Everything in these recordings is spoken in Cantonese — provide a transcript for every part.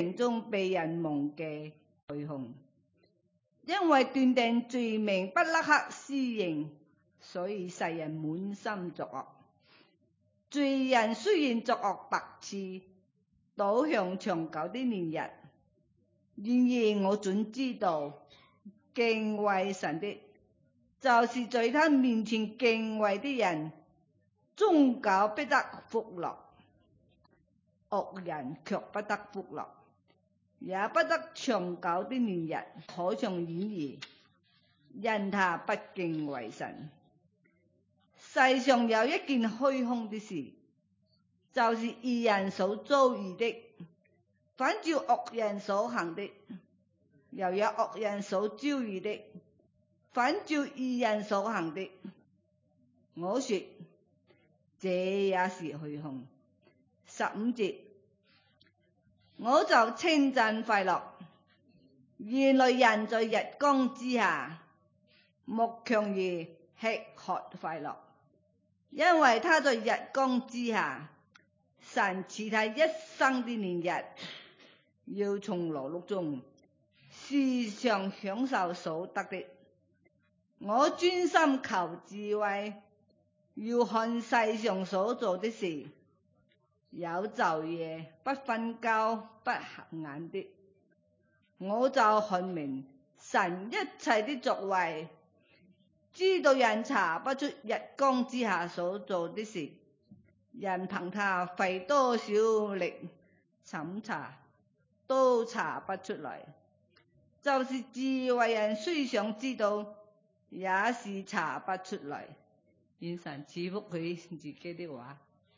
定中被人忘記去控，因為斷定罪名不立刻施行，所以世人滿心作惡。罪人雖然作惡百次，倒向長久的年日，然而我總知道，敬畏神的，就是在他面前敬畏的人，終久必得福樂；惡人卻不得福樂，也不得長久的年日。可想而知，因他不敬畏神。世上有一件虛空的事，就是義人所遭遇的，反照惡人所行的；又有惡人所遭遇的，反照義人所行的。我說，這也是虛空。15節，我就稱讚快樂。原來人在日光之下，莫強如吃喝快樂，因為他在日光之下，神賜他一生的年日，要從勞碌中時常享受所得的。我專心求智慧，要看世上所做的事，有晝夜不瞓覺不合眼的，我就看明神一切的作為，知道人查不出日光之下所做的事，人憑他費多少力審查，都查不出來。就是智慧人雖想知道，也是查不出來。願神賜福佢自己的話。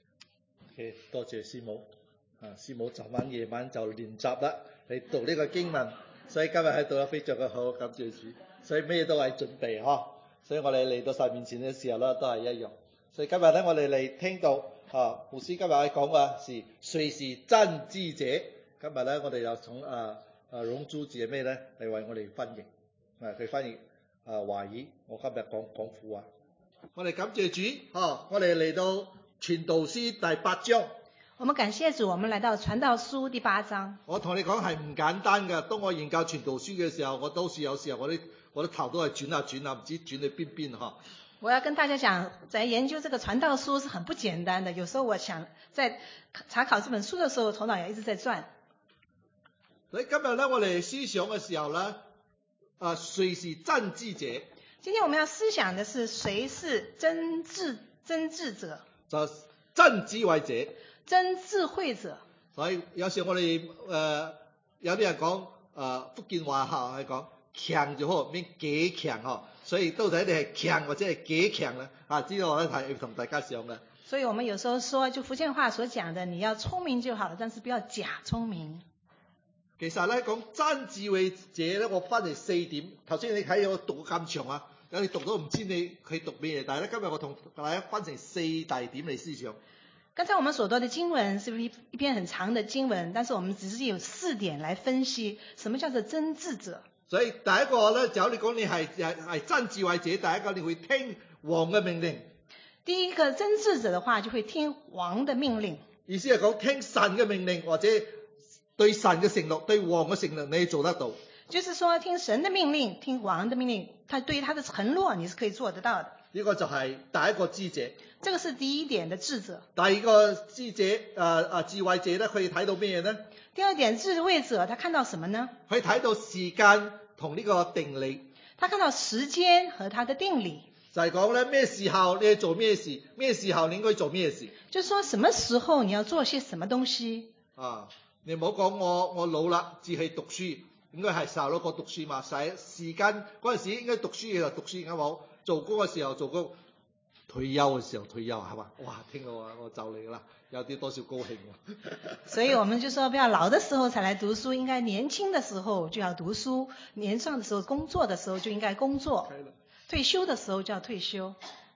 Okay，多謝師母。師母昨晚夜晚就練習啦，你讀呢個經文，所以今日喺度非常嘅好，感謝主。所以咩都係準備嗬，所以我哋嚟到神面前嘅時候咧，都係一樣。所以今日咧，我哋嚟聽到牧師今日喺講嘅是誰是真知者。今日咧，我哋又從榕珠姐妹咧嚟為我哋翻譯，佢翻譯華語，我今日講廣府話。我哋感謝主，我哋嚟到傳道書第8章。 我們感謝主，我們來到傳道書第8章。 我同你講係唔簡單嘅。當我研究傳道書嘅時候，我都是有時候我的頭都係轉下轉下，唔知轉去邊邊。 我要跟大家講，在研究這個傳道書是很不簡單的。有時候我想在查考這本書的時候，頭腦也一直在轉。 所以今日咧，我哋思想嘅時候咧，誰是真知者？ 今天我們要思想的是誰是真智者？ 就真智慧者。 真智慧者。 所以有時我哋有啲人講福建話係講強就好，咩幾強所以到底你係強或者係幾強咧？知道我咧係同大家講嘅。 所以我們有時候說，就福建話所講的，你要聰明就好了，但是不要假聰明。 其實咧講真智慧者咧，我分嚟4點。頭先你睇我讀咁長有你讀都唔知你佢讀咩嘢，但係咧今日我同大家分成4大點嚟思想。 剛才我們所讀的經文是一篇很長的經文，但是我們只是有4點來分析什麼叫做真智者。 所以第一個咧，就你講你係真智慧者，第一個你會聽王嘅命令。 第一個真智者的話，就會聽王的命令。意思係講聽神嘅命令，或者對神嘅承諾、對王嘅承諾，你做得到。 就是說，聽神的命令，聽王的命令，他對於他的承諾，你是可以做得到的。 呢個就係第一個智者。 這個是第一點的智者。 第二個智者智慧者咧，佢睇到咩呢？ 第二點智慧者，他看到什麼呢？ 佢睇到時間同呢個定理。 他看到時間和他的定理。 就係講咧，咩時候你要做咩事，咩時候你應該做咩事。 就是說什麼時候你要做些什麼東西。 你唔好講我老啦，只係讀書，應該係細路哥讀書嘛。時間嗰陣時應該讀書嘅就讀書，啱冇？做工嘅時候做工，退休嘅時候退休，係嘛？哇，聽到我就嚟啦，有啲多少高興。 所以我們就說，不要老的時候才來讀書，應該年輕的時候就要讀書，年少的時候工作的時候就應該工作，退休的時候就要退休。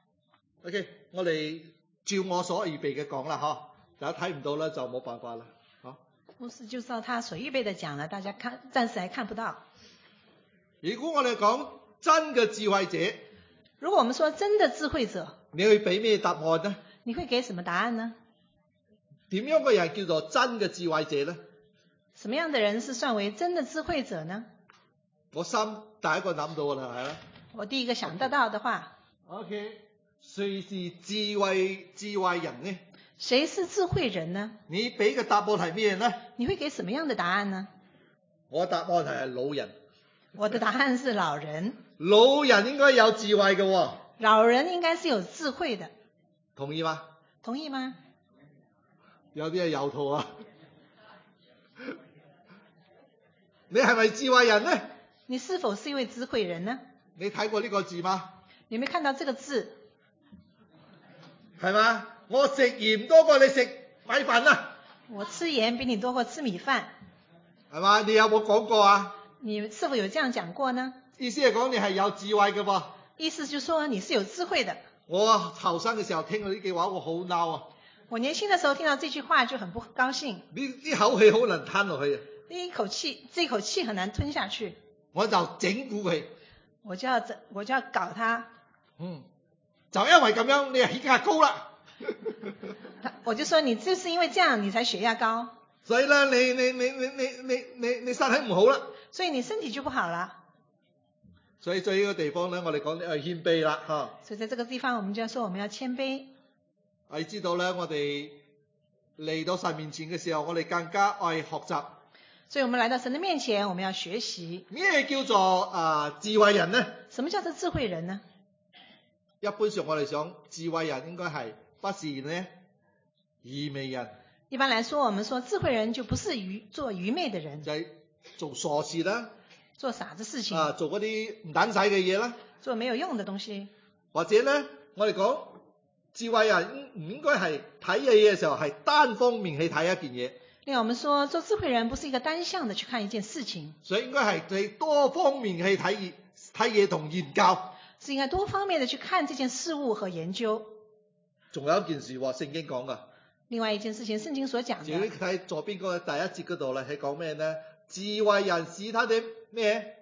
OK， 我哋照我所預備嘅講啦，大家睇唔到咧就冇辦法啦。 牧師就照他所預備的講了，大家暫時還看不到。 如果我哋講真嘅智慧者， 如果我們說真的智慧者， 你會俾咩答案呢？ 你會給什麼答案呢？ 點樣嘅人叫做真嘅智慧者呢？ 什麼樣的人是算為真的智慧者呢？ 我第一個諗到啦，係啦。 我第一個想得到的話 OK， 誰是智慧人呢？ 誰是智慧人呢？ 你俾嘅答案係咩呢？ 你會給什麼樣的答案呢？ 我答案係老人。 我的答案是老人。 老人應該有智慧嘅喎。 老人應該是有智慧的。 同意嗎？ 同意嗎？ 有啲係有圖啊。你係咪智慧人呢？ 你是否是一位智慧人呢？ 你睇過呢個字嗎？ 你有沒有看到這個字？ 係嘛？我食鹽多過你食米飯啊！ 我吃鹽比你多過吃米飯。 係嘛？你有冇講過啊？ 你是否有這樣講過呢？ 意思係講你係有智慧嘅噃。 意思就是說你是有智慧的。 我後生嘅時候聽到呢句話，我好嬲啊！ 我年輕的時候聽到這句話就很不高興。 呢口氣好難吞落去啊！ 這口氣很難吞下去。 我就整蠱佢。 我就要搞他。 就因為咁樣，你係血壓高啦。 我就說你就是因為這樣，你才血壓高。 所以咧，你身體唔好啦。 所以你身體就不好了。 所以在呢個地方咧，我哋講係謙卑啦，嚇。 所以在這個地方，我們就要說我們要謙卑。 我知道咧，我哋嚟到神面前嘅時候，我哋更加愛學習。 所以我們來到神的面前，我們要學習。 咩叫做智慧人呢？ 什麼叫做智慧人呢？ 一般上我哋想智慧人應該係不是呢愚昧人。 一般來說，我們說智慧人就不是做愚昧的人， 就係做傻事啦， 做傻子事情， 做嗰啲唔等使嘅嘢啦， 做沒有用的東西。 或者咧，我哋講智慧人唔應該係睇嘢嘅時候係單方面去睇一件嘢。 另外，我們說做智慧人不是一個單向的去看一件事情， 所以應該係對多方面去睇嘢同研究。 是應該多方面的去看這件事物和研究。 仲有一件事喎，聖經講噶。 另外一件事情，聖經所講的。 你睇左邊嗰個第一節嗰度咧，係講咩呢？智慧人使他的咩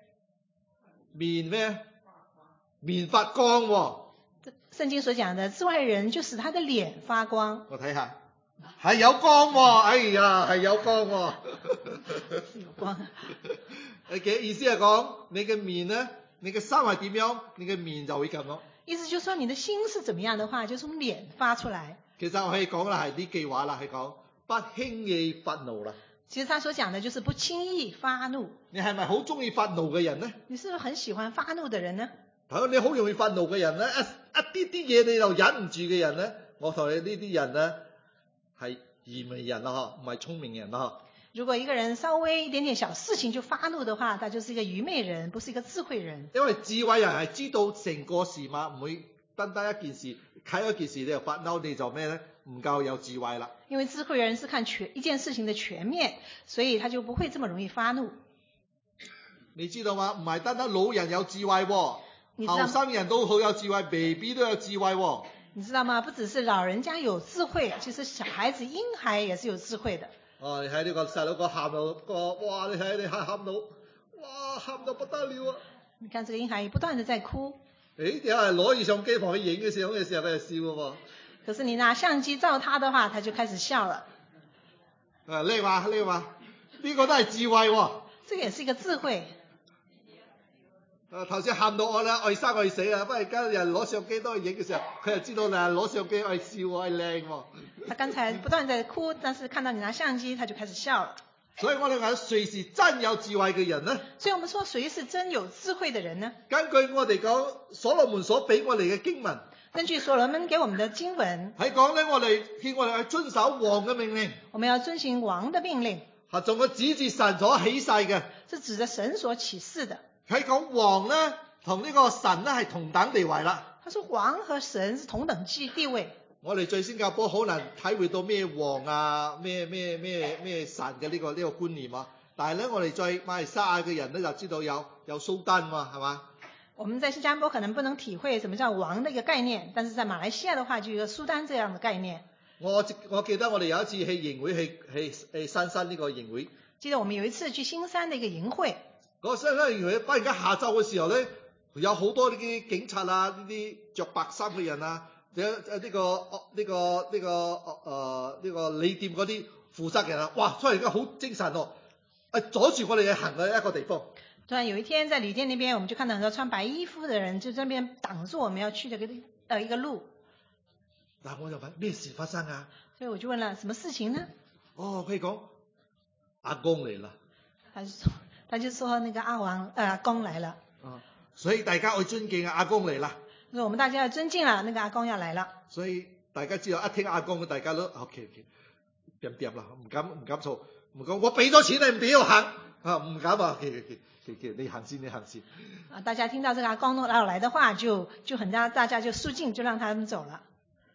面發光喎。 聖經所講的智慧人就使他的臉發光。 我睇下，係有光喎，哎呀，係有光喎。 有光。 嘅意思係講你嘅面呢，你嘅心係點樣，你嘅面就會咁咯。 意思就是說你的心是怎麼樣的話，就從臉發出來。 其實我可以講啦，係呢句話啦，係講不輕易發怒啦。其實他所講的就是不輕易發怒。你係咪好中意發怒嘅人呢？你是不是很喜歡發怒的人呢？你好容易發怒嘅人呢，一啲嘢你就忍唔住嘅人呢，我同你呢啲人呢係愚昧人啦，唔係聰明人啦。 如果一個人稍微一點點小事情就發怒的話，他就是一個愚昧人，不是一個智慧人。因為智慧人係知道成個事嘛，唔會單單一件事，睇一件事你就發嬲，你就咩呢？唔夠有智慧啦。因為智慧人是看一件事情的全面，所以他就不會這麼容易發怒。你知道嗎？唔係單單老人有智慧喎，後生人都好有智慧 ，baby 都有智慧喎。你知道嗎？不只是老人家有智慧，其實小孩子、嬰孩也是有智慧的。哦，你睇呢個細佬哥喊到哇！你睇你喊到，哇，喊到不得了啊！你看這個嬰孩不斷地在哭。誒，點解攞住相機旁去影嘅時候，佢就笑喎。可是你拿相機照他的話，他就開始笑了。叻嘛，呢個都係智慧喎。這個也是一個智慧。頭先喊到我啦，愛生愛死啊！不過而家人攞相機都去影嘅時候，佢就知道啦，攞相機愛笑愛靚喎。他剛才不斷在哭，但是看到你拿相機，他就開始笑了。所以我哋講誰是真有智慧嘅人呢？所以我們說誰是真有智慧的人呢？根據我哋講所羅門所俾我哋嘅經文。根據所羅門給我們的經文，係講咧，我哋去遵守王嘅命令。我們要遵循王的命令。係仲係指住神所起誓嘅。是指着神所起誓的。係講王咧同呢個神咧係同等地位啦。他說王和神是同等地位。我哋在新加坡好難體會到咩王啊，咩神嘅呢個觀念啊。但係咧，我哋在馬來西亞嘅人咧就知道有蘇丹嘛，係嘛？我們在新加坡可能不能體會什麼叫王的一個概念，但是在馬來西亞的話就有一個蘇丹這樣的概念。我記得我哋有一次去營會去新山呢個營會。記得我們有一次去新山的一個營會。嗰個新山營會，忽然間下晝嘅時候咧，有好多呢啲警察啊，呢啲着白衫嘅人啊，呢個旅店嗰啲負責人啊，哇！突然間好精神喎。 阻住我哋行嘅一個地方。 突然有一天在旅店那邊，我們就看到很多穿白衣服的人就在那邊擋住我們要去的一個路。 嗱，我就問咩事發生啊？ 所以我就問了，什麼事情呢？ 佢講阿公嚟啦。 他就說那個阿公來了。 所以大家要尊敬阿公嚟啦。 所以我們大家要尊敬了，那個阿公要來了。 所以大家知道一聽阿公，大家都 OK， 掂啦，唔敢嘈，唔講我俾咗錢你唔俾我行啊，唔敢啊，你行先。 大家聽到這個阿公要來的話，就很大家就肅靜，就讓他們走了。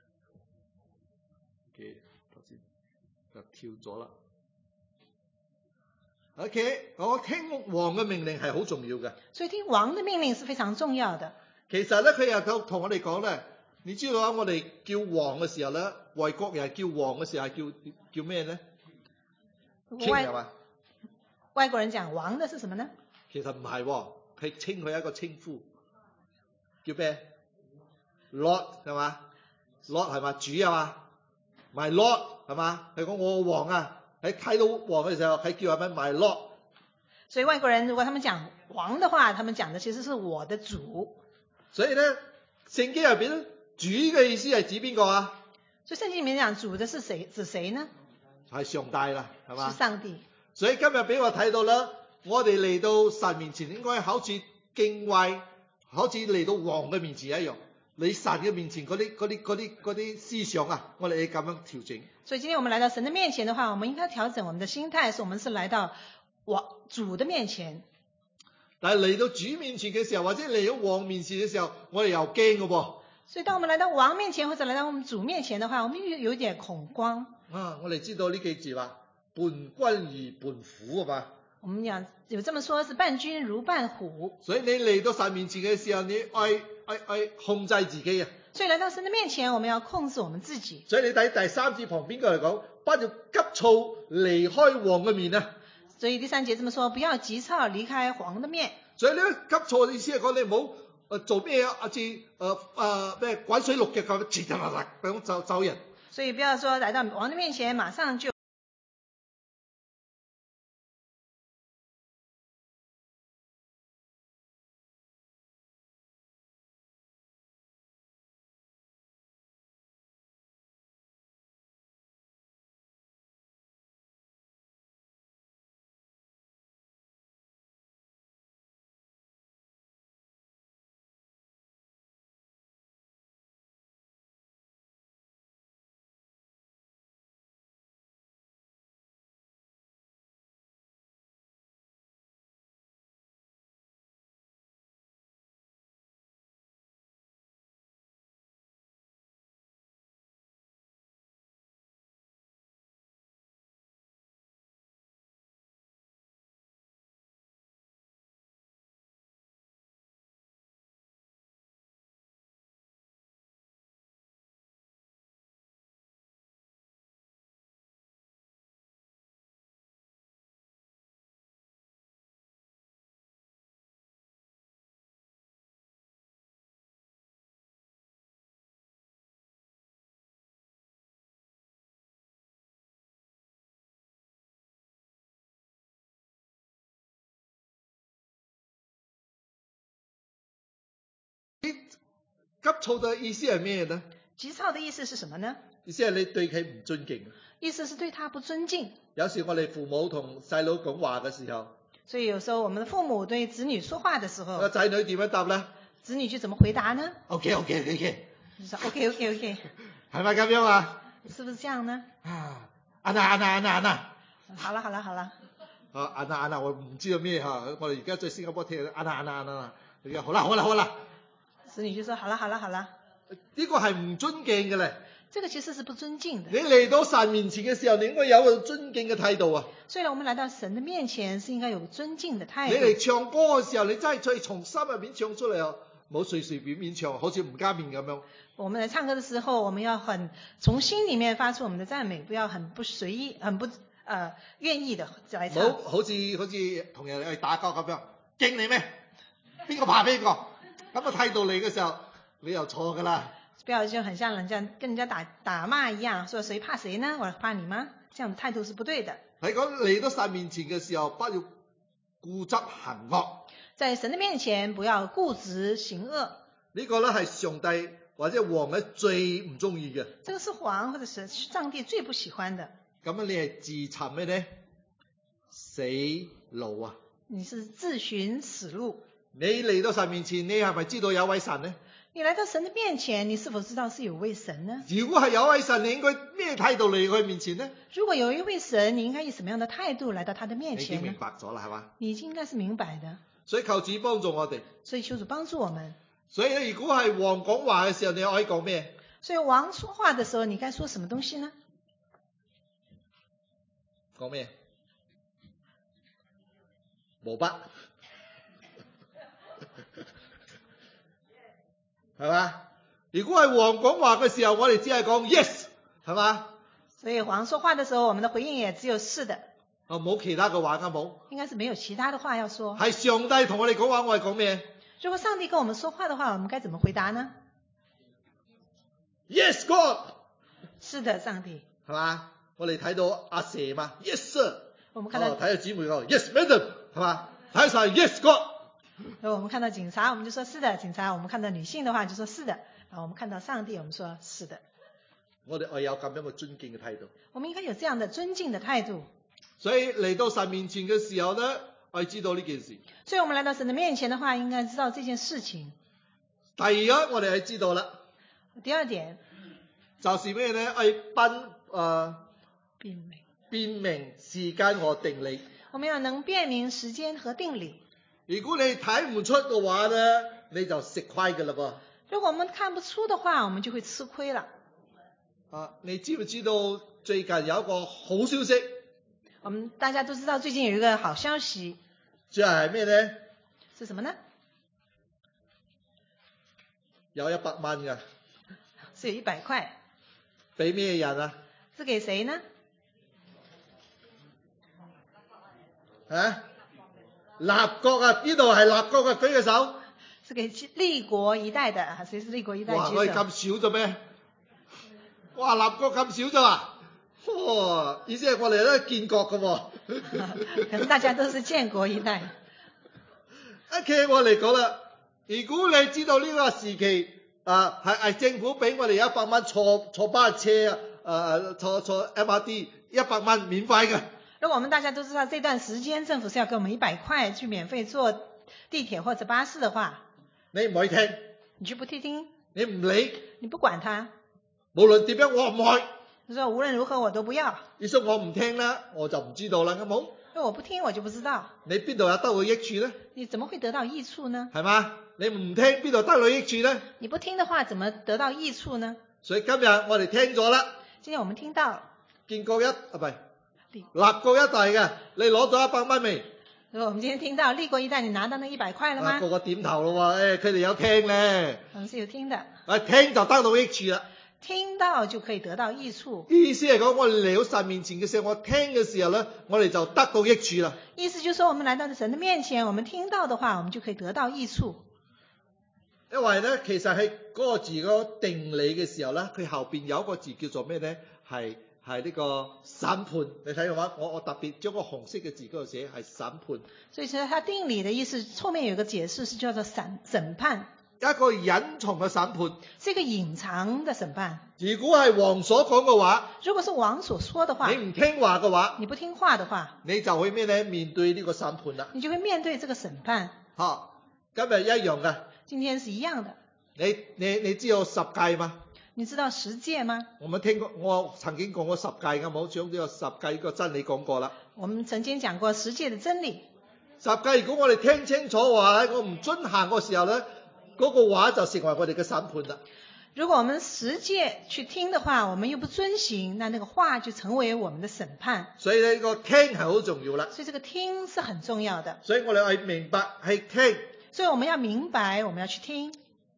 頭先就跳咗啦。OK， 我聽王嘅命令係好重要嘅。所以聽王嘅命令是非常重要的。 其實咧，佢又同我哋講咧，你知道啊？我哋叫王嘅時候咧，外國人叫王嘅時候係叫咩咧？係嘛？ 外國人講王的是什麼呢？ 其實唔係喎，佢稱佢一個稱呼，叫咩 ？Lord 係嘛 ？Lord 係嘛？主啊嘛？My Lord 係嘛？佢講我王啊！喺睇到王嘅時候，係叫係咪 My Lord？ 所以外國人如果他們講王的話，他們講的其實是我的主。 所以咧，聖經入邊主嘅意思係指邊個啊？ 所以聖經裏面講主的是誰？指誰呢？ 係上帝啦，係嘛？ 是上帝。所以今日俾我睇到啦，我哋嚟到神面前應該好似敬畏，好似嚟到王嘅面前一樣。你神嘅面前嗰啲思想啊，我哋要咁樣調整。所以今天我們來到神的面前的話，我們應該調整我們的心態，是我們是來到主的面前。 但係嚟到主面前嘅時候，或者嚟到王面前嘅時候，我哋又驚嘅噃。 所以當我們來到王面前或者來到我們主面前的話，我們有點恐慌。 我哋知道呢幾字話，伴君如伴虎啊嘛。 我們有這麼說，是伴君如伴虎。 所以你嚟到神面前嘅時候，你愛控制自己啊。 所以來到神的面前，我們要控制我們自己。 所以你睇第三節旁邊嘅嚟講，不要急躁離開王嘅面啊。 所以第三節這麼說，不要急躁離開王的面。 所以呢急躁嘅意思係講你唔好做咩啊？好似咩滾水淥腳咁，嘁嘁啦啦咁走人。 所以不要說來到王的面前，馬上就。 急躁嘅意思係咩呢？ 急躁的意思是什麼呢？ 意思係你對佢唔尊敬。 意思是對他不尊敬。 有時我哋父母同細佬講話嘅時候， 所以有時候我們的父母對子女說話的時候， 個仔女點樣答呢？ 子女就怎麼回答呢 ？OK， 係咪咁樣啊？ 是不是這樣呢？ 安娜。 好了。 安娜，我唔知道咩嚇，我哋而家在新加坡聽安娜。好啦。 子女就說好了。 呢個係唔尊敬嘅咧。 這個其實是不尊敬的。 你嚟到神面前嘅時候，你應該有個尊敬嘅態度啊。 所以我們來到神的面前是應該有尊敬的態度。 你嚟唱歌嘅時候，你真係再從心入面唱出嚟啊，唔好隨便唱，好似吳家面咁樣。 我們來唱歌的時候，我們要很從心裡面發出我們的讚美，不要很不隨意、很不願意的來唱。 好似同人去打交咁樣，敬你咩？邊個怕邊個？咁嘅態度嚟嘅時候，你又錯噶啦。 不要就很像跟人家打罵一樣，說誰怕誰呢？我怕你嗎？這樣的態度是不對的。 係講嚟到神面前嘅時候，不要固執行惡。 在神的面前不要固執行惡。 呢個咧係上帝或者王咧最唔中意嘅。 這個是王或者是上帝最不喜歡的。 咁樣你係自尋咩呢？死路啊！ 你是自尋死路。 你嚟到神面前，你係咪知道有位神呢？ 你來到神的面前，你是否知道是有位神呢？ 如果係有位神，你應該咩態度嚟佢面前呢？ 如果有一位神，你應該以什麼樣的態度來到他的面前呢？ 你已經明白咗啦，係嘛？ 你已經應該是明白的。 所以求主幫助我哋。 所以求主幫助我們。 所以如果係王講話嘅時候，你可以講咩？ 所以王說話的時候，你該說什麼東西呢？ 講咩？冇筆。係嘛？如果係王講話嘅時候，我哋只係講 yes， 係嘛？ 所以王說話的時候，我們的回應也只有是的。 冇其他嘅話㗎冇。 應該是沒有其他的話要說。 係上帝同我哋講話，我係講咩？ 如果上帝跟我們說話的話，我們該怎麼回答呢？ Yes God。 是的，上帝。 係嘛？我哋睇到阿蛇嘛 ，Yes Sir。 我們看到睇到姊妹講 Yes Madam， 係嘛？睇晒 Yes God。 我們看到警察，我們就說是的，警察。我們看到女性的話，就說是的。我們看到上帝，我們說是的。 我哋愛有咁樣嘅尊敬嘅態度。 我們應該有這樣的尊敬的態度。 所以嚟到神面前嘅時候呢，我哋知道呢件事。 所以我們來到神的面前的話，應該知道這件事情。 第一，我哋係知道啦。 第二點就是咩呢？辨明時間和定理。 我們要能辨明時間和定理。 如果你睇唔出嘅話呢，你就食虧㗎啦噃。 如果我們看不出的話，我們就會吃虧了。 你知唔知道最近有一個好消息？ 我們大家都知道最近有一個好消息。 即係咩呢？ 是什麼呢？ 有100萬㗎。 是有100塊。 俾咩人啊？ 是給誰呢？ 立國啊？邊度係立國啊？舉個手。 是給立國一代的，誰是立國一代？ 哇！我哋咁少啫咩？哇！立國咁少啫嘛？意思係我哋都係建國㗎喎。 可能大家都是建國一代。 其實我嚟講啦，如果你知道呢個時期係政府俾我哋100蚊坐巴車坐 MRT 100蚊免費嘅。 如果我們大家都知道這段時間政府是要給我們100塊去免費坐地鐵或者巴士的話， 你唔去聽， 你就不聽， 你唔理， 你不管他， 無論點樣我唔去。 你說無論如何我都不要。 你說我唔聽啦，我就唔知道啦，啱冇？ 因為我不聽，我就不知道。 你邊度有得到益處呢？ 你怎麼會得到益處呢？ 係嘛？你唔聽邊度得到益處呢？ 你不聽的話，怎麼得到益處呢？ 所以今日我哋聽咗啦。 今天我們聽到建國立國一代嘅，你攞到100蚊未？ 我們今天聽到立國一代，你拿到那100塊了嗎？ 個個點頭咯喎，佢哋有聽咧。 我們是有聽的。 聽就得到益處啦。 聽到就可以得到益處。 意思係講，我哋嚟到神面前嘅時候，我聽嘅時候咧，我哋就得到益處啦。 意思就是說，我們來到神的面前，我們聽到的話，我們就可以得到益處。 因為咧，其實喺嗰個字嗰個定理嘅時候咧，佢後邊有一個字叫做咩咧？係呢個審判。你睇嘅話，我特別將個紅色嘅字嗰度寫係審判。所以其實它定理的意思，後面有個解釋是叫做審判。 一個隱藏嘅審判， 是一個隱藏的審判。 如果係王所講嘅話， 如果是王所說的話， 你唔聽話嘅話， 你不聽話的話， 你就會咩咧？面對呢個審判啦。 你就會面對這個審判。 今日一樣嘅。 今天是一樣的。 你知道十誡嗎？ 你知道10誡嗎？ 我曾經講過10誡嘅，冇將呢個10誡呢個真理講過啦。 我們曾經講過10誡的真理。 10誡如果我哋聽清楚話，我唔遵行嘅時候咧，嗰個話就成為我哋嘅審判啦。 如果我們10誡去聽的話，我們又不遵行，那個話就成為我們的審判。 所以呢個聽係好重要啦。 所以這個聽是很重要的。 所以我哋係明白係聽。 所以我們要明白，我們要去聽。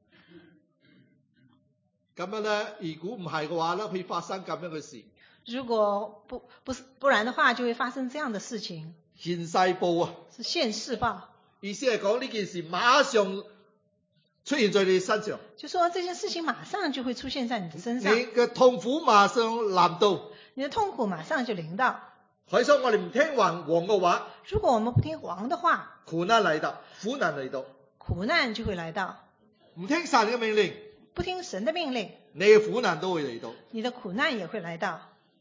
咁樣咧，如果唔係嘅話咧，會發生咁樣嘅事。 如果不然的話，就會發生這樣的事情。 現世報啊， 是現世報。 意思係講呢件事馬上出現在你身上。 就說這件事情馬上就會出現在你的身上。 你嘅痛苦馬上臨到。 你的痛苦馬上就臨到。 佢說我哋唔聽王嘅話， 如果我們不聽王的話， 苦難嚟到， 苦難就會來到。 唔聽神嘅命令， 不聽神的命令， 你嘅苦難都會嚟到。 你的苦難也會來到。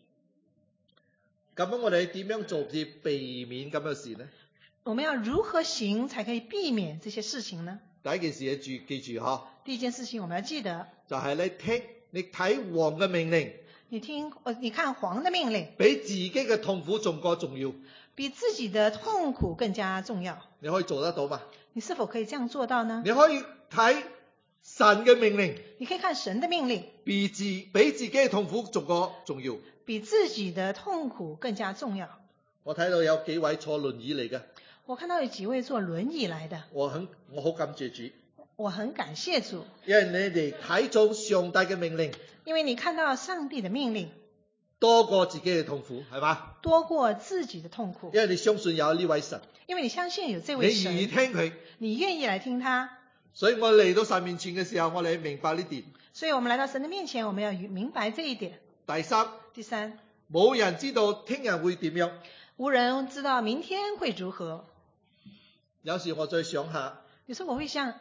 咁樣我哋點樣做至避免咁嘅事呢？ 我們要如何行才可以避免這些事情呢？ 第一件事記住嗬。 第一件事情我們要記得， 就係你睇王嘅命令， 你看王的命令， 比自己嘅痛苦仲過重要， 比自己的痛苦更加重要。 你可以做得到嗎？ 你是否可以這樣做到呢？ 你可以睇神嘅命令， 你可以看神的命令， 比自己嘅痛苦仲過重要， 比自己的痛苦更加重要。 我睇到有幾位坐輪椅嚟嘅， 我看到有幾位坐輪椅來的， 我好感謝主， 我很感謝主， 因為你哋睇中上帝嘅命令， 因為你看到上帝的命令多過自己嘅痛苦，係嘛？ 多過自己的痛苦， 因為你相信有呢位神， 因為你相信有這位神， 你願意聽佢， 你願意來聽他， 所以我嚟到神面前嘅時候，我哋明白呢點。 所以我們來到神的面前，我們要明白這一點。 第三， 冇人知道聽日會點樣， 無人知道明天會如何。 有時我再想下， 有時候我會想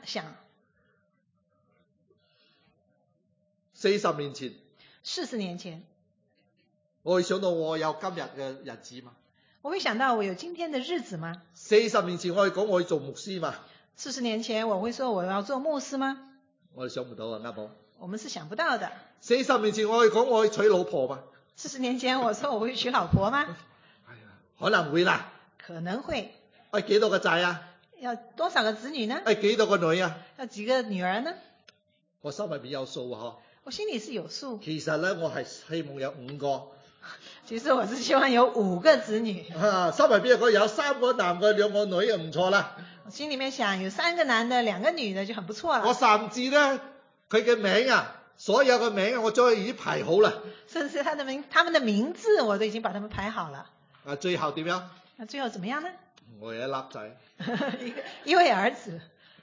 40年前 ，40年前， 我會想到我有今日嘅日子嘛？ 我會想到我有今天的日子嗎 ？40年前我會講我會做牧師嘛 ？40年前我會說我要做牧師嗎？ 我哋想唔到啊，啱冇？ 我們是想不到的。 40年前我會講我會娶老婆嘛 ？40年前我說我會娶老婆嗎？ 可能會啦。 可能會。 幾多個仔啊？ 要多少個子女呢？ 幾多個女啊？ 要幾個女兒呢？ 我心裏邊有數啊， 我心裏是有數。 其實咧，我係希望有5個。 其實我是希望有5個子女。 心裏邊有3個男嘅2個女就唔錯啦。 我心裏面想有3個男的2個女的就很不錯了。 我甚至咧，佢嘅名啊，所有嘅名啊，我都已經排好啦。 甚至他們的名字我都已經把他們排好了。 最後點樣？ 那最後怎麼樣呢？ 我有一粒仔。 一位兒子。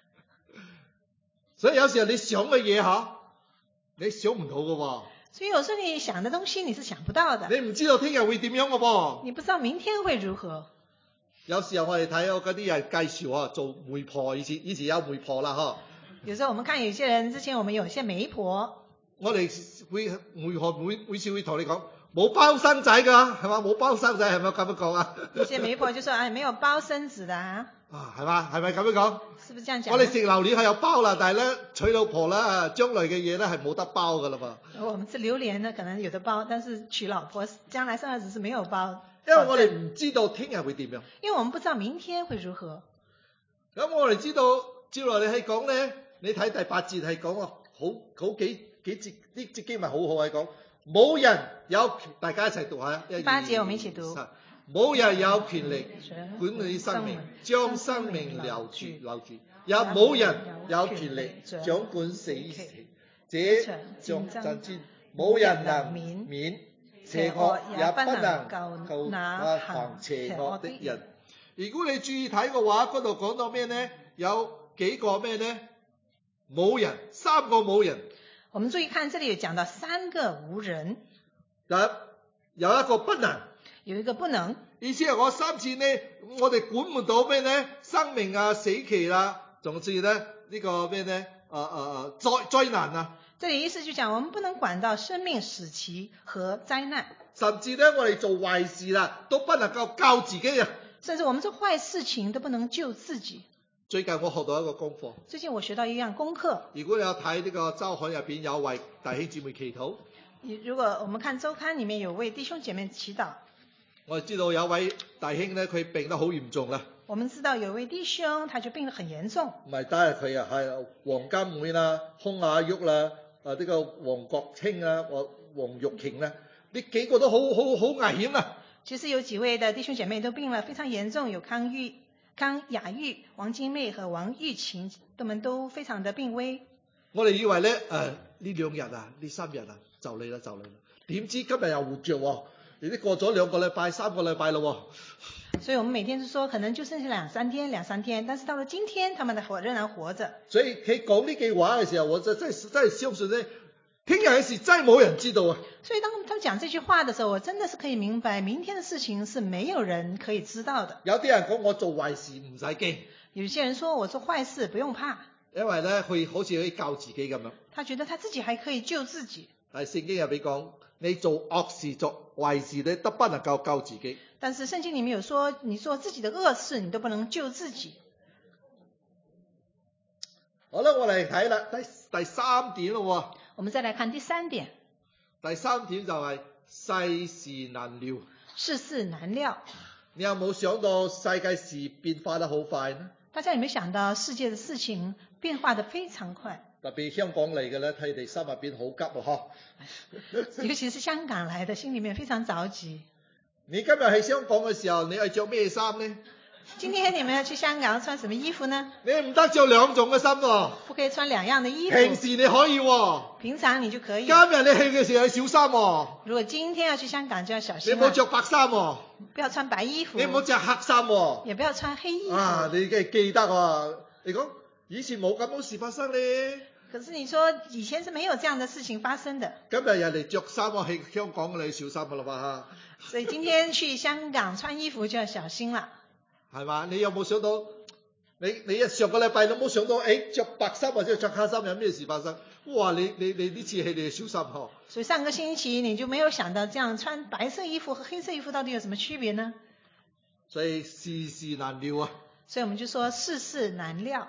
所以有時候你想嘅嘢你想唔到嘅喎。 所以有時候你想的東西你是想不到的。 你唔知道聽日會點樣嘅噃。 你不知道明天會如何。 有時候我哋睇到嗰啲人介紹做媒婆，以前有媒婆啦有時候我們看有些人，之前我們有些媒婆。 我哋會每次會同你講冇包生仔㗎，係嘛？冇包生仔係咪咁樣講啊？ 有些媒婆就說沒有包生子的啊。 係嘛？係咪咁樣講？ 是不是這樣講？ 我哋食榴蓮係有包啦，但係咧娶老婆啦，將來嘅嘢咧係冇得包㗎啦嘛。 我們吃榴蓮呢，可能有得包，但是娶老婆將來生兒子是沒有包。 因為我哋唔知道聽日會點樣。 因為我們不知道明天會如何。 咁我哋知道，照落嚟係講咧，你睇第8節係講好幾節，呢節經文好好係講，冇人有，大家一齊讀下。 第8節我們一起讀。 冇人有權力管理生命，將生命留住，也冇人有權力掌管死期。這場戰爭冇人能免，邪惡也不能救那行邪惡的人。如果你注意睇嘅話，嗰度講到咩呢？有幾個咩呢？冇人，3個冇人。 我們注意看，這裡有講到3個無人。 有一個不能。 有一個不能。 意思係我3次呢，我哋管唔到咩呢？生命啊、死期啦，總之呢呢個咩呢？災難啊。 這裡意思就講，我們不能管到生命、死期和災難。 甚至呢，我哋做壞事啦，都不能夠救自己啊。 甚至我們做壞事情都不能救自己。 最近我學到一個功課。 最近我學到一樣功課。 如果你有睇呢個週刊入邊有為弟兄姊妹祈禱。 如果我們看週刊裡面有為弟兄姐妹祈禱。 我知道有位弟兄呢，佢病得好嚴重啦。 我們知道有位弟兄，他就病得很嚴重。 唔係單係佢啊，係黃金妹啦、匈雅玉啦、呢個黃國清啊、黃玉瓊啦，呢幾個都好危險啊。 其實有幾位的弟兄姐妹都病了，非常嚴重，有康雅玉、王金妹和王玉琴，他們都非常的病危。 我哋以為呢2日啊，呢3日啊就嚟啦，點知今日又活着喎。已經過咗2個禮拜、3個禮拜咯。 所以我們每天都說可能就剩下兩三天，但是到了今天他們仍然活着。 所以佢講呢句話嘅時候，我真係相信呢， 聽日嘅事真係冇人知道啊！ 所以當他們講這句話的時候，我真的是可以明白，明天的事情是沒有人可以知道的。 有啲人講我做壞事唔使驚， 有些人說我做壞事不用怕， 因為咧佢好似可以救自己咁樣。 他覺得他自己還可以救自己。 但係聖經入邊講，你做惡事做壞事，你都不能夠救自己。 但是聖經裡面有說，你做自己的惡事，你都不能救自己。 好啦，我嚟睇啦，第三點咯。 我們再來看第三點。 第三點就係世事難料。 世事難料。 你有冇想到世界事變化得好快呢？ 大家有沒有想到世界的事情變化得非常快？ 特別香港嚟嘅咧，睇你心入邊好急咯， 尤其是香港來的，心裡面非常着急。 你今日喺香港嘅時候，你係着咩衫呢？ 今天你們要去香港，穿什麼衣服呢？ 你唔得着兩種嘅衫喎。 不可以穿兩樣的衣服。 平時你可以喎。 平常你就可以。 今日你去嘅時候要小心喎。 如果今天要去香港就要小心。 你唔好着白衫喎。 不要穿白衣服。 你唔好着黑衫喎。 也不要穿黑衣服。 啊，你嘅記得啊？你講以前冇咁多事發生咧。 可是你說以前是沒有這樣的事情發生的。 今日人哋着衫喎，喺香港你要小心噶啦嘛。 所以今天去香港穿衣服就要小心啦。 係嘛？你有冇想到？你上個禮拜都冇想到，着白衫或者着黑衫有咩事發生？哇！你呢次係你要小心嗬。 所以上個星期你就沒有想到，這樣穿白色衣服和黑色衣服到底有什麼區別呢？ 所以世事難料啊。 所以我們就說世事難料。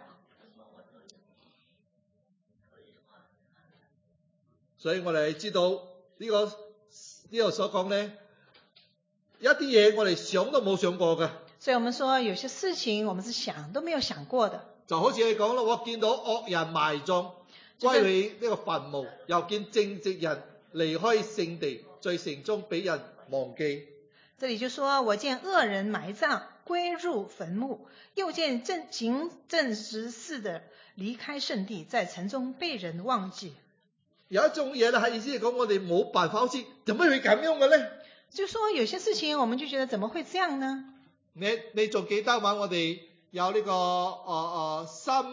所以我哋知道呢個所講咧，一啲嘢我哋想都冇想過嘅。 所以我們說有些事情我們是想都沒有想過的。 就好似你講咯，我見到惡人埋葬歸去呢個墳墓，又見正直人離開聖地，在城中俾人忘記。 這裡就說我見惡人埋葬歸入墳墓，又見行正直事的離開聖地，在城中被人忘記。 有一種嘢咧，係意思係講我哋冇辦法，好似點解會咁樣嘅咧？ 就說有些事情我們就覺得怎麼會這樣呢？ 你仲記得嘛？我哋有呢個三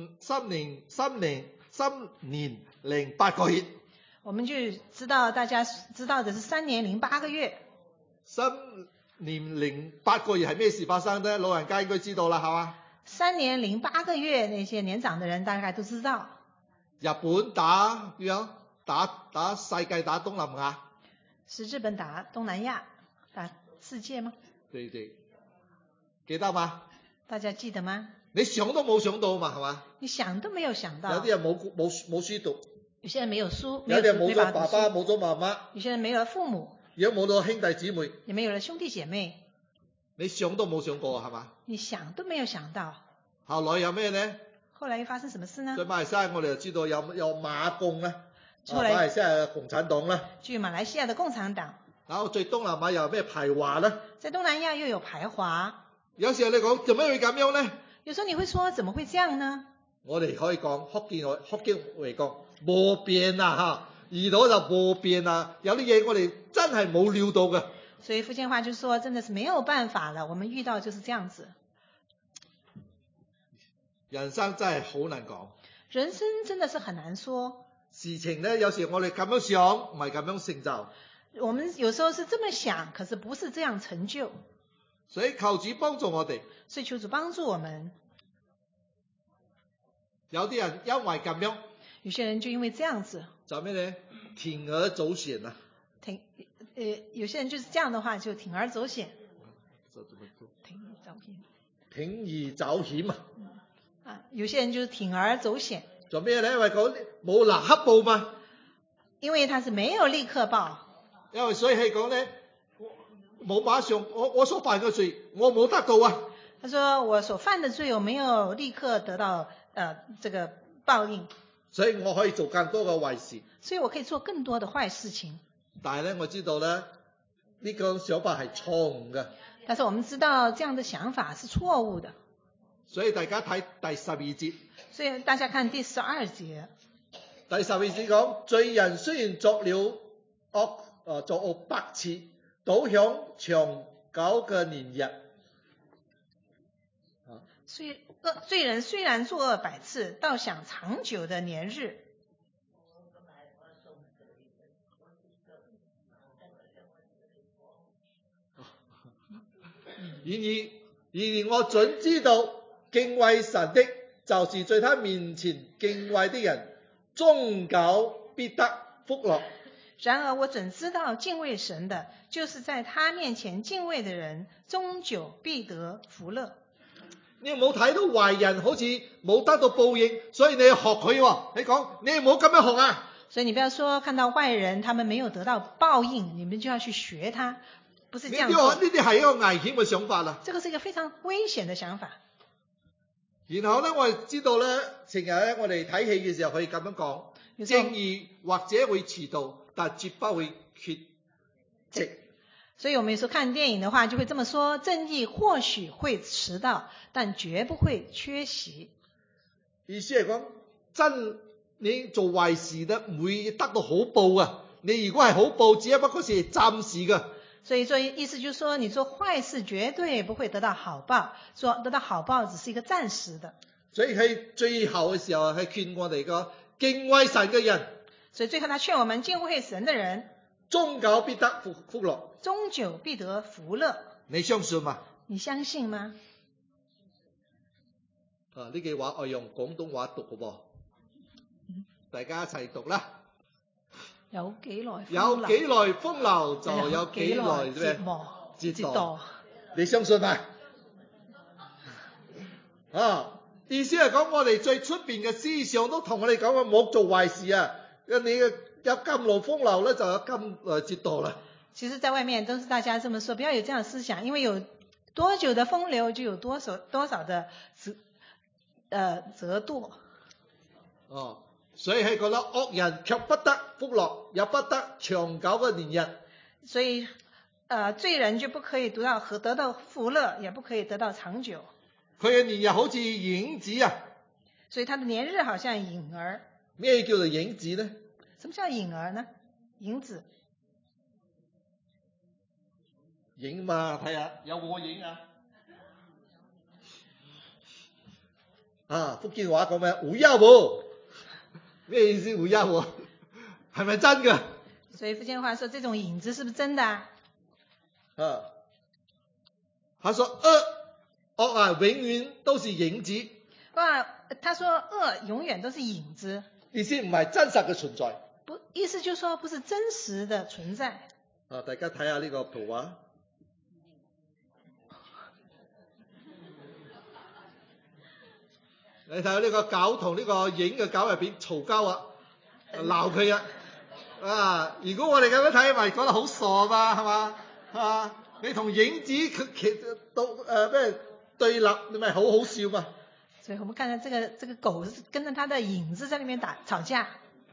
年零8個月。 我們就知道大家知道的是3年08個月。 3年08個月係咩事發生呢？老人家應該知道啦，係嘛？3 年08個月，那些年長的人大概都知道。 日本打世界打東南亞。 是日本打東南亞，打世界嗎？ 對對。記得嗎？ 大家記得嗎？ 你想都冇想到嘛，係嘛？ 你想都沒有想到。 有啲人冇書讀。 有些人沒有書。 有啲人冇咗爸爸，冇咗媽媽。 有些人沒有了父母。 如果冇咗兄弟姊妹。 也沒有了兄弟姐妹。 你想都冇想過，係嘛？ 你想都沒有想到。 後來有咩呢？ 後來又發生什麼事呢？ 在馬來西亞我哋就知道有馬共啦，馬來西亞共產黨啦。 據馬來西亞的共產黨。 然後在東南亞又有咩排華呢？ 在東南亞又有排華。 有時候你講做咩會咁樣呢？ 有時候你會說怎麼會這樣呢？ 我哋可以講福建話講冇變啊嚇，遇到就冇變啊。有啲嘢我哋真係冇料到嘅。 所以福建話就說真的是沒有辦法了，我們遇到就是這樣子。 人生真係好難講。 人生真的是很難說。 事情呢，有時我哋咁樣想，唔係咁樣成就。 我們有時候是這麼想，可是不是這樣成就。 所以求主幫助我哋。 所以求主幫助我們。 有啲人因為咁樣。 有些人就因為這樣子。 就咩呢？鋌而走險啊。 有些人就是這樣的話，就鋌而走險。 鋌而走險啊。 有些人就是鋌而走險。 做咩呢？因為佢冇立刻報嘛。 因為他是沒有立刻報。 因為所以係講呢，冇馬上我所犯嘅罪，我冇得到啊。 他說我所犯的罪，我沒有立刻得到這個報應。 所以我可以做更多嘅壞事。 所以我可以做更多的壞事情。 但係呢，我知道呢，呢個想法係錯誤嘅。 但是我們知道這樣的想法是錯誤的。 所以大家睇第12節。 所以大家看第12節。 第12節講，罪人雖然作了惡百次，倒享長久嘅年日。 罪人雖然作惡百次，倒享長久的年日。 然而我準知道敬畏神的，就是在他面前敬畏的人，終久必得福樂。 然而我準知道敬畏神的，就是在他面前敬畏的人，終久必得福樂。 你有冇睇到壞人好似冇得到報應，所以你要學佢喎？你講你唔好咁樣學啊！ 所以你不要說看到壞人他們沒有得到報應，你們就要去學他，不是這樣做。 呢啲係一個危險嘅想法啦。 這個是一個非常危險的想法。 然後呢，我哋知道呢，成日呢，我哋睇戲嘅時候可以咁樣講，正義或者會遲到，但絕不會缺席。 所以我們有時候看電影的話，就會這麼說：正義或許會遲到，但絕不會缺席。 意思係講，你做壞事呢，唔會得到好報啊！你如果係好報，只不過是暫時嘅。 所以意思就是說，你做壞事絕對不會得到好報，得到好報只是一個暫時的。 所以喺最後嘅時候係勸我哋個敬畏神嘅人。 所以最後他勸我們敬畏神的人， 終久必得福樂。 終久必得福樂。 你相信嗎？ 你相信嗎？ 呢句話我用廣東話讀嘅噃，大家一齊讀啦。 有幾耐風流就有幾耐折墮。你相信嗎？意思係講我哋最出邊嘅思想都同我哋講，唔好做壞事啊！你有咁耐風流咧，就有咁耐折墮啦。 其實在外面都是大家這麼說，不要有這樣的思想，因為有多久的風流，就有多少的折墮。 所以係覺得惡人卻不得福樂，也不得長久嘅年日。 所以罪人就不可以得到福樂，也不可以得到長久。 佢嘅年日好似影子啊。 所以他的年日好像影兒。 咩叫做影子呢？ 什麼叫影兒呢？影子。 影嘛，睇下有冇影啊？福建話講咩？烏鴉喎，咩意思？烏鴉喎，係咪真㗎？ 所以福建話說這種影子是不是真的啊？ 他說惡啊，永遠都是影子。 他說惡永遠都是影子。 意思唔係真實嘅存在。 意思就是說不是真實的存在。 大家睇下呢個圖畫。你睇下呢個狗同呢個影嘅狗入邊嘈交啊，鬧佢啊！如果我哋咁樣睇，咪覺得好傻嘛，係嘛？你同影子咩對立，你咪好好笑嘛。 所以我們看到這個狗是跟着它的影子在那邊吵架。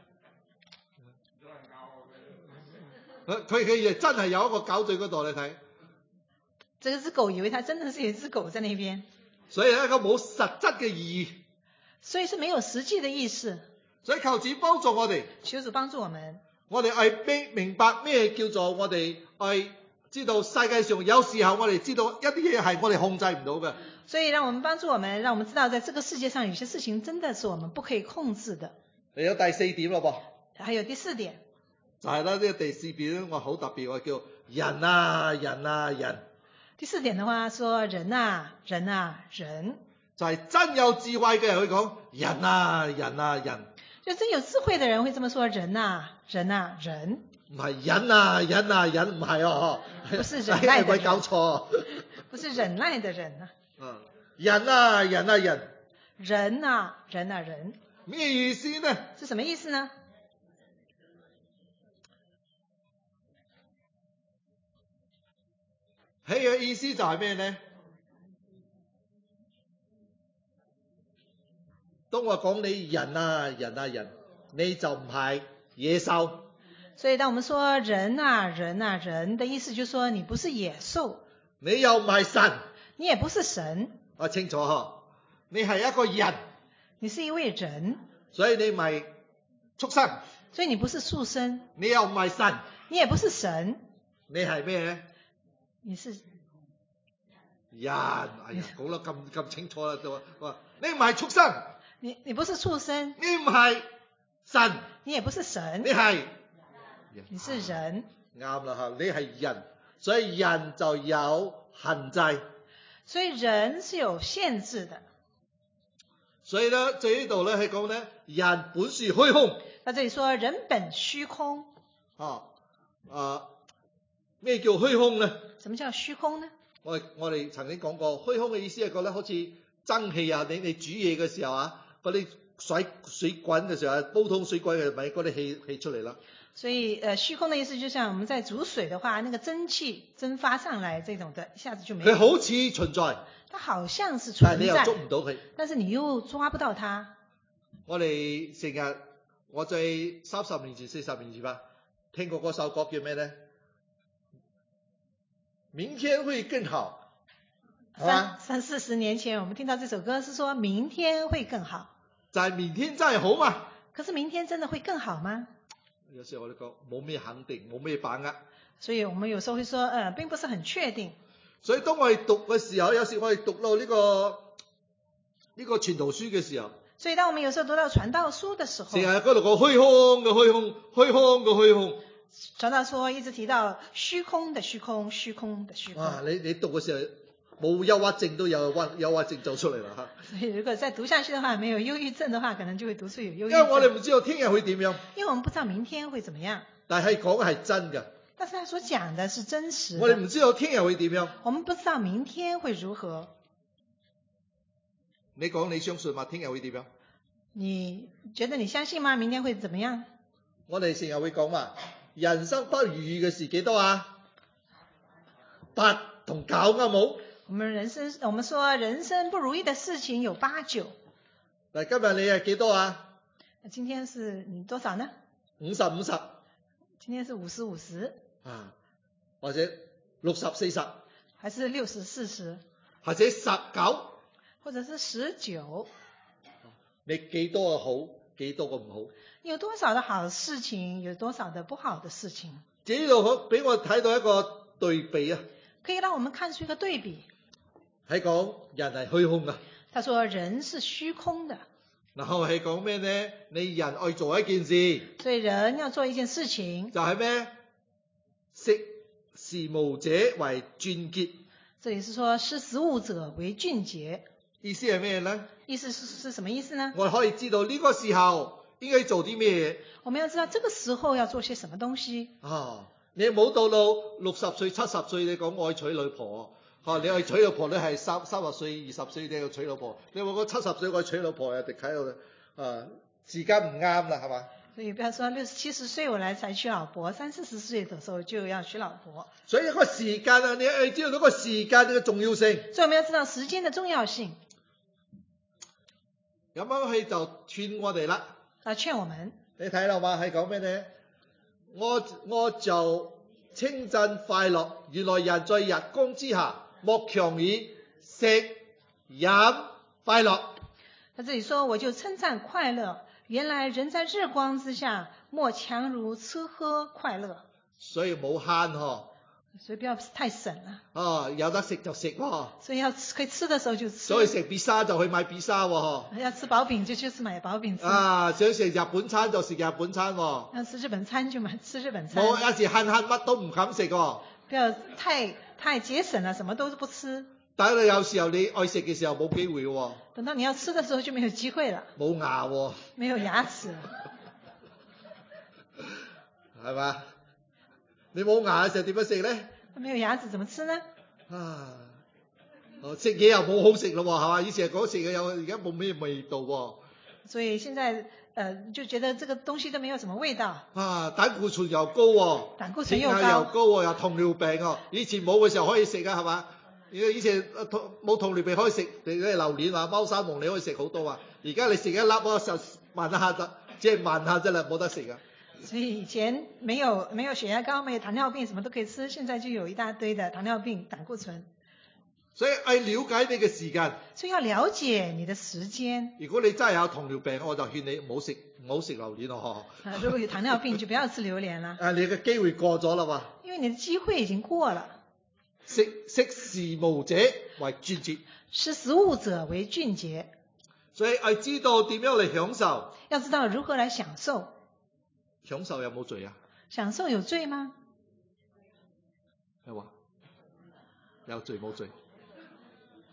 佢亦真係有一個狗在嗰度，你睇。 這隻狗以為它真的是有一隻狗在那邊。 所以係一個冇實質嘅意義。 所以是沒有實際的意思。 所以求主幫助我哋。 求主幫助我們。 我哋係明白咩叫做我哋係知道世界上有時候我哋知道一啲嘢係我哋控制唔到嘅。 所以讓我們幫助我們，讓我們知道在這個世界上有些事情真的是我們不可以控制的。 嚟到第四點咯噃。 還有第四點。就係啦，呢個第四點我好特別，我叫人啊人啊人。 第四點的話說人啊人啊人。 就係真有智慧嘅人會講人啊人啊人。 就真有智慧的人會這麼說人啊人啊人。 唔係忍啊忍啊忍，唔係哦。 不是忍耐的人。 咪搞錯。 不是忍耐的人啊。 人啊人啊人。 人啊人啊人。 咩意思呢？ 是什麼意思呢？ 佢嘅意思就係咩呢？當我講你人啊人啊人，你就唔係野獸。 所以當我們說人啊人啊人的意思，就是說你不是野獸， 你又唔係神， 你也不是神。 我清楚嗬，你係一個人， 你是一位人， 所以你唔係畜生。 所以你不是畜生， 你又唔係神， 你也不是神。 你係咩呢？ 你是人。哎呀，講得咁清楚啦，都話你唔係畜生。 你不是畜生， 你唔係神， 你也不是神，你是人。 啱啦吓，你係人，所以人就有限制。 所以人是有限制的。 所以呢，在呢度咧係講咧，人本是虛空。 在這裡說人本虛空。 咩叫虛空呢？ 什麼叫虛空呢？ 我哋曾經講過，虛空嘅意思係覺得好似蒸氣啊，你煮嘢嘅時候啊，嗰啲水滾嘅時候，煲通水滾嘅咪嗰啲氣出嚟啦。 所以虛空的意思就像我們在煮水的話，那個蒸氣蒸發上來這種的，一下子就沒有。 佢好似存在， 它好像是存在， 但你又捉唔到佢。 但是你又抓不到它。 我哋成日，我在30年前、40年前吧，聽過嗰首歌叫咩呢？明天會更好。 三四十年前，我們聽到這首歌是說明天會更好。 就係明天真係好嘛？ 可是明天真的會更好嗎？ 有時候我哋講冇咩肯定，冇咩把握。 所以我們有時候會說，並不是很確定。 所以當我哋讀嘅時候，有時我哋讀到呢個傳道書嘅時候， 所以當我們有時候讀到傳道書的時候， 成日嗰度講虛空嘅虛空，虛空嘅虛空。 傳道書一直提到虛空的虛空，虛空的虛空。 你讀嘅時候冇憂鬱症都有憂鬱症走出嚟啦嚇。 所以如果再讀下去的話，沒有憂鬱症的話，可能就會讀出有憂鬱症。 因為我哋唔知道聽日會點樣。 因為我們不知道明天會怎麼樣。 但係講嘅係真嘅。 但是他所講的是真實的。 我哋唔知道聽日會點樣。 我們不知道明天會如何。 你講你相信嗎？聽日會點樣？ 你覺得你相信嗎？明天會怎麼樣？ 我哋成日會講嘛，人生不如意嘅事幾多啊？8同9啱冇？我們說人生不如意的事情有8、9。 嗱，今日你係幾多啊？ 今天是你多少呢 ？50。 今天是50。 或者60-40。 還是60-40。 或者19。 或者是19。 你幾多個好，幾多個唔好？ 有多少的好事情，有多少的不好的事情？ 呢度俾我睇到一個對比啊！ 可以讓我們看出一個對比。 係講人係虛空噶。 他說人是虛空的。 然後係講咩呢？你人愛做一件事。 所以人要做一件事情。 就係咩？識時務者為俊傑。 這裡是說識時務者為俊傑。 意思係咩呢？ 意思是什麼意思呢？ 我可以知道呢個時候應該做啲咩嘢。 我們要知道這個時候要做些什麼東西。 你冇到60歲、70歲，你講我去娶老婆，你去娶老婆，你係30歲、20歲你要娶老婆。你話我70歲我去娶老婆，又喺度時間唔啱啦，係嘛？ 所以不要說60、70歲我來才娶老婆，30、40歲的時候就要娶老婆。 所以一個時間啊，你要知道嗰個時間嘅重要性。 所以我們要知道時間的重要性。 咁樣佢就勸我哋啦。 勸我們。 你睇啦嘛，係講咩呢？我就稱讚快樂，原來人在日光之下，莫強以食飲快樂。 他這裡說，我就稱讚快樂，原來人在日光之下，莫強如吃喝快樂。 所以冇慳嗬。 所以不要太省了。 有得食就食喎。 所以可以吃的時候就吃。 所以食必沙就去買必沙喎。 要吃薄餅就去買薄餅吃。 想食日本餐就食日本餐喎。 要吃日本餐就吃日本餐。 冇有時慳乜都唔敢食喎。 不要太節省了，什麼都不吃。 但係有時候你愛食嘅時候冇機會喎。 等到你要吃的時候就沒有機會了。 冇牙喎。 沒有牙齒。 係嘛？你冇牙嘅時候點樣食呢？ 沒有牙齒怎麼吃呢？ 食嘢又冇好食咯，係嘛？以前係講食嘅，而家冇咩味道喎。 所以現在就覺得這個東西都沒有什麼味道。 膽固醇又高喎。 膽固醇又高。 又高喎，又糖尿病喎。以前冇嘅時候可以食啊，係嘛？以前冇糖尿病可以食，你榴蓮啊、貓山王你可以食好多啊。而家你食一粒啊，就慢下啫，即係慢下啫啦，冇得食啊。 所以以前沒有血壓高，沒有糖尿病，什麼都可以吃，現在就有一大堆的糖尿病、膽固醇。 所以要了解你嘅時間。 所以要了解你的時間。 如果你真係有糖尿病，我就勸你唔好食榴蓮咯。 如果有糖尿病，就不要吃榴蓮啦。 你嘅機會過咗啦嘛。 因為你的機會已經過了。 識時務者為俊傑。 識時務者為俊傑。 所以要知道點樣嚟享受。 要知道如何來享受。 享受有冇罪啊？ 享受有罪嗎？ 係話有罪冇罪？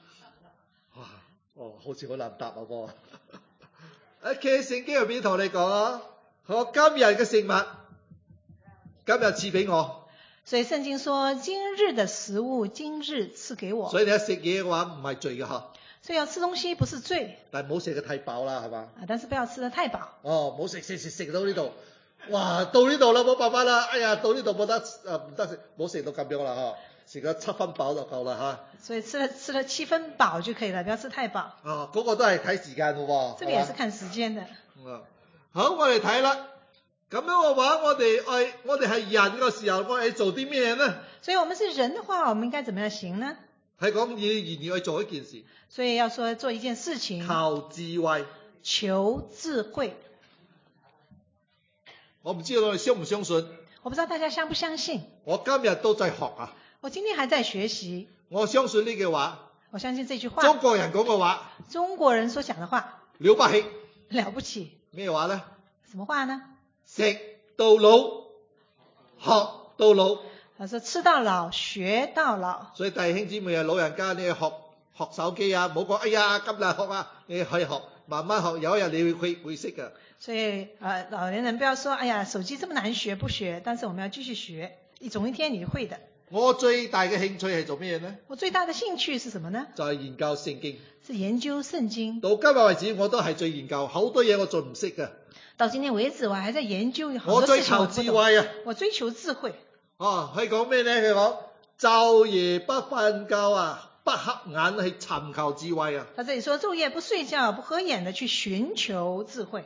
哦，好似好難答啊噃。喺聖經入邊同你講啊，我今日嘅食物，今日賜俾我。 所以聖經說今日的食物今日賜給我。 所以你一食嘢嘅話唔係罪嘅嗬。 所以要吃東西不是罪。 但係唔好食得太飽啦，係嘛？ 但是不要吃得太飽。 哦，唔好食到呢度，哇，到呢度啦，冇辦法啦，哎呀，到呢度冇得唔得食，唔好食到咁樣啦嗬，食個7分飽就夠啦嚇。 所以吃了7分飽就可以了，不要吃太飽。 哦，嗰個都係睇時間嘅喎。 這個也是看時間的。 好，我哋睇啦。咁樣嘅話，我哋係人嘅時候，我哋做啲咩呢？ 所以我們是人的話，我們應該怎麼樣行呢？ 係講要去做一件事。 所以要說做一件事情。 求智慧。 求智慧。 我唔知道你相唔相信。 我不知道大家相不相信。 我今日都在學啊。 我今天還在學習。 我相信呢句話。 我相信這句話。 中國人講嘅話。 中國人所講的話。 了不起。 了不起。 咩話呢？ 什麼話呢？ 食到老，學到老。 他說吃到老，學到老。 所以弟兄姊妹啊，老人家你學手機啊，唔好講哎呀今日學啊，你去學，慢慢學，有一日你會識㗎。 所以老年人不要說哎呀手機這麼難學不學，但是我們要繼續學，總一天你會的。 我最大嘅興趣係做咩呢？ 我最大的興趣是什麼呢？ 就係研究聖經。 是研究聖經。到今日為止我都係最研究，好多嘢我仲唔識㗎。 到今天為止我還在研究好多事情我不懂。我追求智慧啊！我追求智慧。 哦，佢講咩呢？佢講晝夜不瞓覺啊，不合眼去尋求智慧啊。 他這裡說晝夜不睡覺不合眼的去尋求智慧。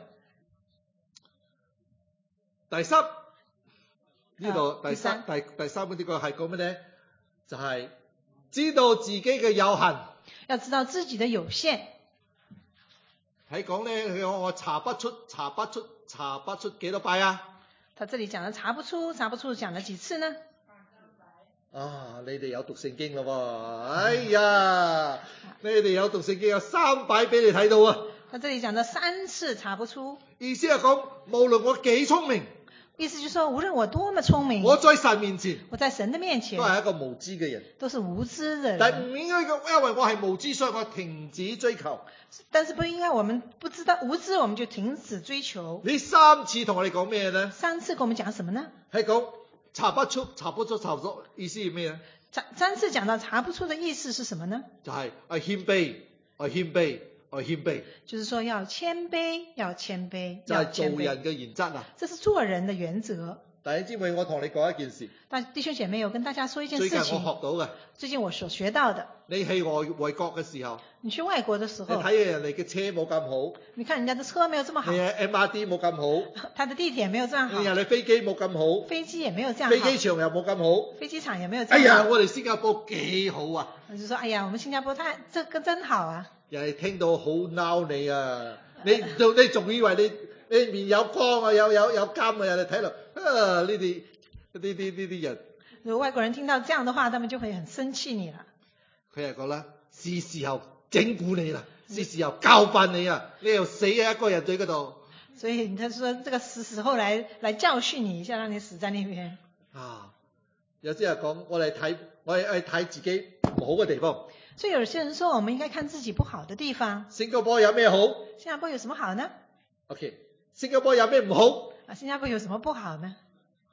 第三呢個呢個係講咩呢？就係知道自己嘅有限。 要知道自己的有限。 喺講呢，佢講我查不出幾多拜啊？ 他這裡講的查不出講了幾次呢？ 啊，你哋有讀聖經咯喎！哎呀，你哋有讀聖經有3擺俾你睇到啊！ 他這裡講的3次查不出。 意思係講，無論我幾聰明。 意思就是說，無論我多麼聰明， 我在神面前， 我在神的面前都係一個無知嘅人， 都是無知的人。 但唔應該因為我係無知，所以我停止追求。 但是不應該我們不知道無知，我們就停止追求。 你3次同我哋講咩呢？3 次跟我們講什麼呢？ 係講查不出，意思係咩呢 ？3次講到查不出的意思是什麼呢？ 就係謙卑，謙卑。 就是說要謙卑，要謙卑， 就係做人嘅原則啊！ 這是做人的原則。 弟兄姊妹，我同你講一件事。 弟兄姐妹，我跟大家說一件事情。 最近我學到嘅。 最近我所學到的。 你去外國嘅時候。 你去外國的時候。 你睇人哋嘅車冇咁好。 你看人家的車沒有這麼好。 你嘅 MRT 冇咁好。 他的地鐵沒有這樣好。 你人哋飛機冇咁好。 飛機也沒有這樣好。 飛機場又冇咁好。 飛機場也沒有這樣好。 哎呀，我哋新加坡幾好啊！ 我就說，哎呀，我們新加坡這個真好啊！ 人哋聽到好嬲你啊！你仲以為你面有光啊，有金啊！人哋睇落呢啲人。 如果外國人聽到這樣的話，他們就會很生氣你了。 佢係講啦，是時候整蠱你啦，是時候教訓你啊！你又死喺一個人嘴嗰度。 所以他說，這個是時候來教訓你一下，讓你死在那邊。 啊，有啲人講，我哋睇自己唔好嘅地方。 所以有些人說，我們應該看自己不好的地方。 新加坡有咩好？ 新加坡有什麼好呢 ？OK， 新加坡有咩唔好？ 新加坡有什麼不好呢？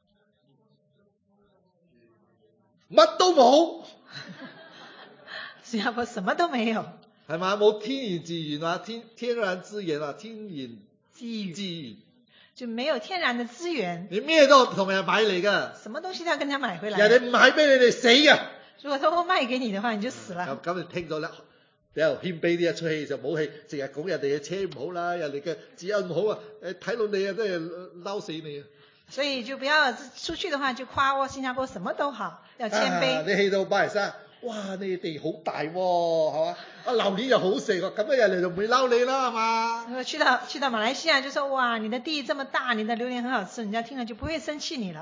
乜都冇。 新加坡什麼都沒有。 係嘛？冇天然資源啊，天然資源啊，天然資源。 就沒有天然的資源。 你咩都同人買嚟㗎。 什麼東西都要跟人家買回來。 人哋唔買俾你哋死㗎。如果都賣給你的話，你就死了。 咁你聽到啦，比較謙卑啲啊，出氣就冇氣，成日講人哋嘅車唔好啦，人哋嘅治安唔好啊，睇到你啊都係嬲死你啊！ 所以就不要出去的話，就誇我新加坡什麼都好，要謙卑。 你去到馬來西亞，哇！你地好大喎，係嘛？榴蓮又好食喎，咁嘅人哋就唔會嬲你啦，係嘛？ 去到馬來西亞就說哇，你的地這麼大，你的榴蓮很好吃，人家聽了就不會生氣你了。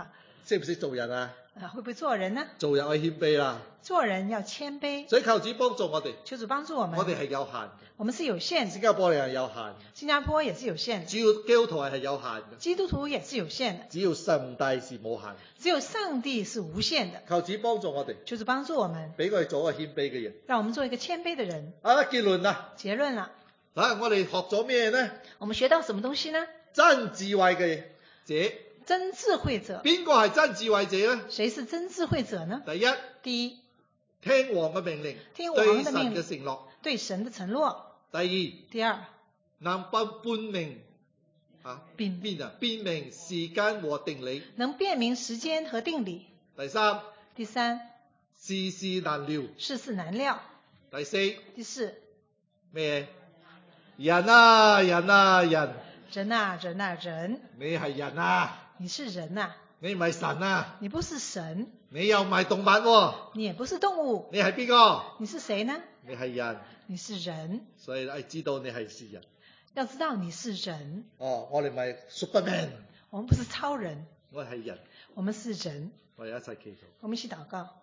識唔識做人啊？ 會不會做人呢？ 做人要謙卑啦。 做人要謙卑。 所以求主幫助我哋。 求主幫助我們。 我哋係有限嘅。 我們是有限的。 新加坡人係有限。 新加坡也是有限的。 只要基督徒係有限嘅。 基督徒也是有限的。 只有上帝是無限。 只有上帝是無限的。 求主幫助我哋。 求主幫助我們。 俾我哋做一個謙卑嘅人。 讓我們做一個謙卑的人。 結論啦。 結論啦。 我哋學咗咩呢？ 我們學到什麼東西呢？ 真智慧嘅者。 真智慧者。 邊個係真智慧者呢？ 誰是真智慧者呢？第一， 聽王嘅命令， 聽王嘅命令， 對神嘅承諾， 對神的承諾。第二， 能辨明辨明時間和定理， 能辨明時間和定理。 第三，世事難料， 世事難料。 第四， 咩？ 人啊人啊人， 人啊人啊人， 你係人啊。 你是人啊， 你唔係神啊， 你不是神， 你又唔係動物喎， 你也不是動物， 你係邊個？ 你是誰呢？ 你係人， 你是人， 所以你知道你係人， 要知道你是人。 我哋唔係 Superman， 我們不是超人， 我係人， 我們是人。 我哋一齊祈禱， 我們一起禱告。